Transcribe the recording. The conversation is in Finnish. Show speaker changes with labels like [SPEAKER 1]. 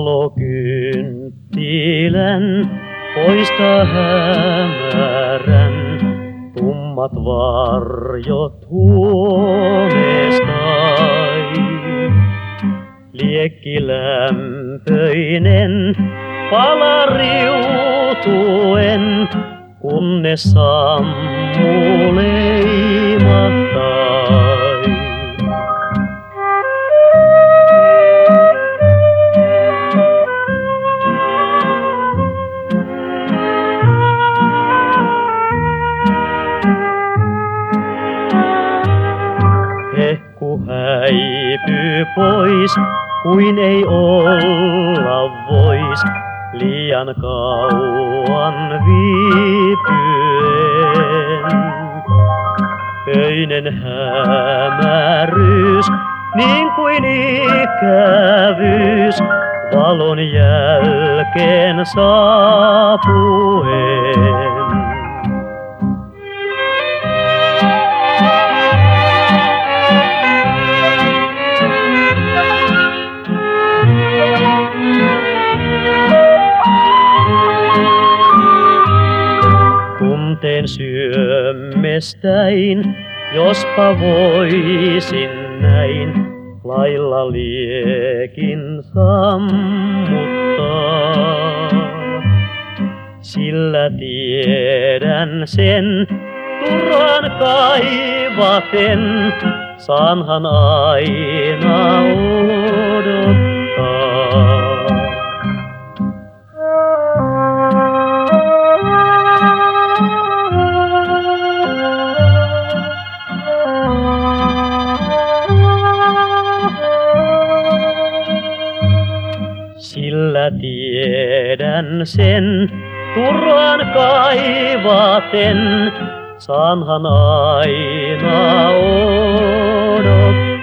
[SPEAKER 1] Valokynttilän poista hämärän, tummat varjot huoneestain. Liekkilämpöinen pala riutuen, kunnes sammuu leimahtain. Hehku häipyy pois, kuin ei olla vois, liian kauan viipyen. Öinen hämäryys, niin kuin ikävyys, valon jälkeen saapuen. Tunteen syömmestäin, jospa voisin näin lailla liekin sammuttaa. Sillä tiedän sen, turhaan kaivaten, saanhan aina odottaa. Sillä tiedän sen, turhaan kaivaten, saanhan aina odottaa.